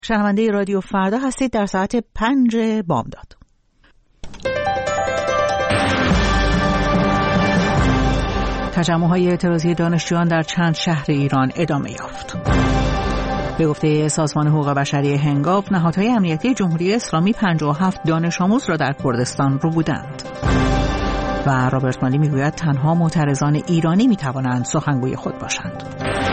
شنونده رادیو فردا هستید در ساعت 5 بامداد. تجمع‌های اعتراضی دانشجویان در چند شهر ایران ادامه یافت. به گفته سازمان حقوق بشری هنگاو، نهادهای امنیتی جمهوری اسلامی 57 دانش آموز را در کردستان رو بودند. و رابرت مالی میگوید تنها معترضان ایرانی میتوانند سخنگوی خود باشند.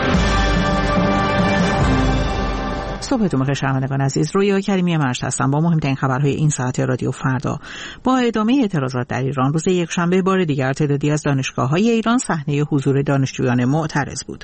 صبحتون بخیر شنوندگان عزیز، رویا کریمی مشت هستم با مهمترین خبرهای این ساعت رادیو فردا. با ادامه اعتراضات در ایران، روز یکشنبه بار دیگر تعدادی از دانشگاه‌های ایران صحنه حضور دانشجویان معترض بود.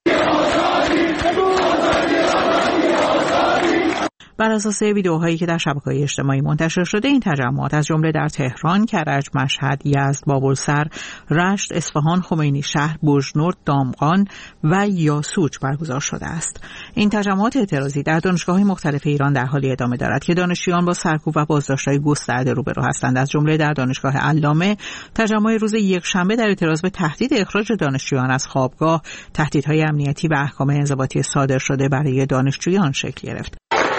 بر اساس ویدیوهایی که در شبکه‌های اجتماعی منتشر شده، این تجمعات از جمله در تهران، کرج، مشهد، یزد، بابلسر، رشت، اصفهان، خمینی شهر، بوجنورد، دامغان و یاسوج برگزار شده است. این تجمعات اعتراضی در دانشگاه‌های مختلف ایران در حالی ادامه دارد که دانشجویان با سرکوب و بازداشت‌های گسترده روبرو هستند. از جمله در دانشگاه علامه، تجمع روز یکشنبه در اعتراض به تهدید اخراج دانشجویان از خوابگاه، تهدیدهای امنیتی و احکام انضباطی صادر شده برای دانشجویان شکل گرفت.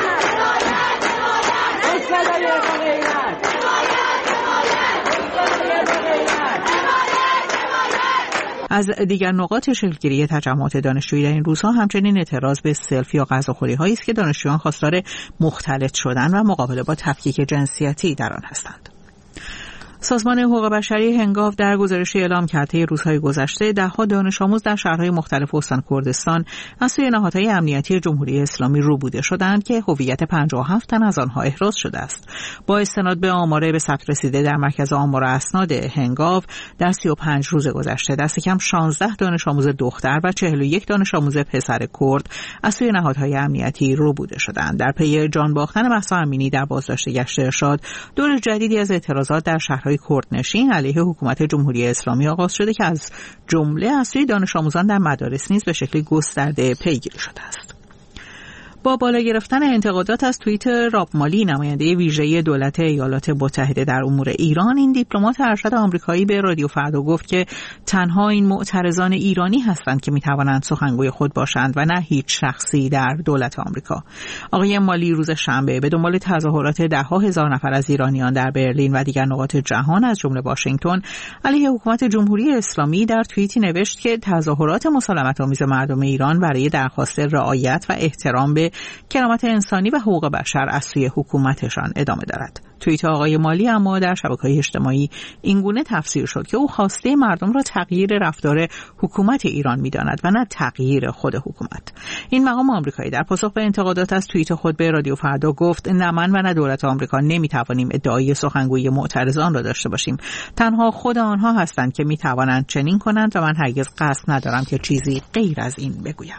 از دیگر نقاط شکلگیری تجمعات دانشجویی در این روزها همچنین اعتراض به سلفی یا غذاخوری‌هایی است که دانشجویان خواستار مختلط شدن و مقابله با تفکیک جنسیتی در آن هستند. سازمان حقوق بشری هنگاو در گزارشی اعلام کرده روزهای گذشته ده‌ها دانش آموز در شهرهای مختلف استان کردستان از سوی نهادهای امنیتی جمهوری اسلامی روبوده شدند که هویت 57 تن از آنها احراز شده است. با استناد به آمار به ثبت رسیده در مرکز آمار و اسناد هنگاو، در 35 روز گذشته دست کم 16 دانش آموز دختر و 41 دانش آموز پسر کرد از سوی نهادهای امنیتی روبوده شدند. در پی جان باختن مهسا امینی در بازداشت گشت ارشاد، دور جدیدی از اعتراضات در شهرهای کردنشین علیه حکومت جمهوری اسلامی آغاز شده که از جمله از سوی دانش آموزان در مدارس نیز به شکل گسترده پیگیری شده است. با بالا گرفتن انتقادات از توییت راب مالی، نماینده ویژه دولت ایالات متحده در امور ایران، این دیپلمات ارشد آمریکایی به رادیو فردا گفت که تنها این معترضان ایرانی هستند که میتوانند سخنگوی خود باشند و نه هیچ شخصی در دولت آمریکا. آقای مالی روز شنبه به دنبال تظاهرات ده‌ها هزار نفر از ایرانیان در برلین و دیگر نقاط جهان از جمله واشنگتن علیه حکومت جمهوری اسلامی در توییتی نوشت که تظاهرات مسالمت‌آمیز مردم ایران برای درخواست رعایت و احترام به کرامت انسانی و حقوق بشر از سوی حکومتشان ادامه دارد. توییت آقای مالی اما در شبکه‌های اجتماعی اینگونه تفسیر شد که او خواسته مردم را تغییر رفتار حکومت ایران می‌داند و نه تغییر خود حکومت. این مقام آمریکایی در پاسخ به انتقادات از توییت خود به رادیو فردا گفت نه من و نه دولت آمریکا نمی‌توانیم ادعای سخنگویی معترضان را داشته باشیم. تنها خود آنها هستند که می‌توانند چنین کنند و من هرگز قصد ندارم که چیزی غیر از این بگویم.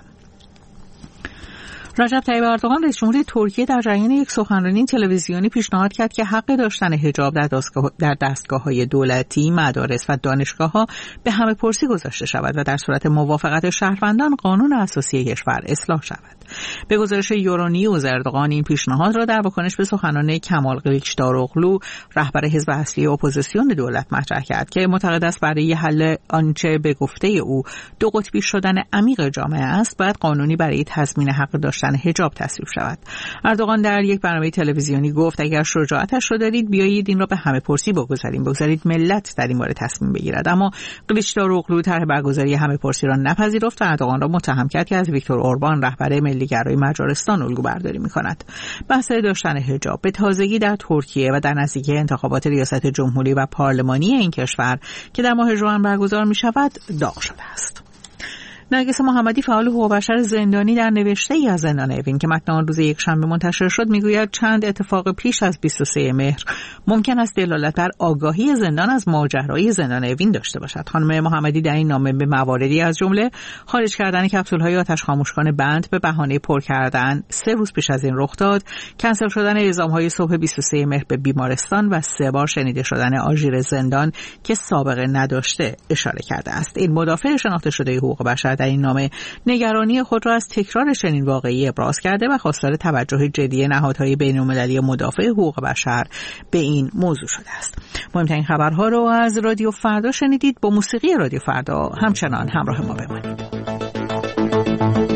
رجب طیب اردوغان رئیس جمهور ترکیه در جریان یک سخنرانی تلویزیونی پیشنهاد کرد که حق داشتن حجاب در دستگاه‌های دولتی، مدارس و دانشگاه‌ها به همه پرسی گذاشته شود و در صورت موافقت شهروندان قانون اساسی کشور اصلاح شود. به گزارش یورونیوز، اردوغان این پیشنهاد را در واکنش به سخنان کمال کلیچداروغلو، رهبر حزب اصلی اپوزیسیون دولت مطرح کرد که معتقد است برای حل آنچه به گفته او دو قطبی شدن عمیق جامعه است، باید قانونی برای تضمین حق داشتن حجاب تصویب شود. اردوغان در یک برنامه تلویزیونی گفت اگر شجاعتش را دارید بیایید این را به همه پرسی بگذارید ملت در این باره تصمیم بگیرد. اما کلیچداروغلو طرح برگزاری همه پرسی را نپذیرفت و اردوغان را متهم کرد که از ویکتور اوربان، رهبر ملی‌گرای مجارستان، الگو برداری می‌کند. بحث داشتن حجاب به تازگی در ترکیه و در نزدیکی انتخابات ریاست جمهوری و پارلمانی این کشور که در ماه ژوئن برگزار می‌شود داغ شده است. نرگس محمدی، فعال حقوق بشر زندانی، در نوشته‌ای از زندان اوین که متن آن روز یکشنبه منتشر شد میگوید چند اتفاق پیش از 23 مهر ممکن است دلالت بر آگاهی زندان از ماجرای زندان اوین داشته باشد. خانم محمدی در این نامه به مواردی از جمله خارج کردن کپسول‌های آتش خاموشکن بند به بهانه پر کردن 3 روز پیش از این رخ داد، کنسل شدن اعزام‌های صبح 23 مهر به بیمارستان و 3 بار شنیده شدن آژیر زندان که سابقه نداشته اشاره کرده است. این مدافع شناخته شده حقوق بشر در این نامه نگرانی خود را از تکرار چنین واقعی ابراز کرده و خواستار توجه جدی نهادهای بین‌المللی مدافع حقوق بشر به این موضوع شده است. مهمترین خبرها رو از رادیو فردا شنیدید. با موسیقی رادیو فردا همچنان همراه ما بمانید.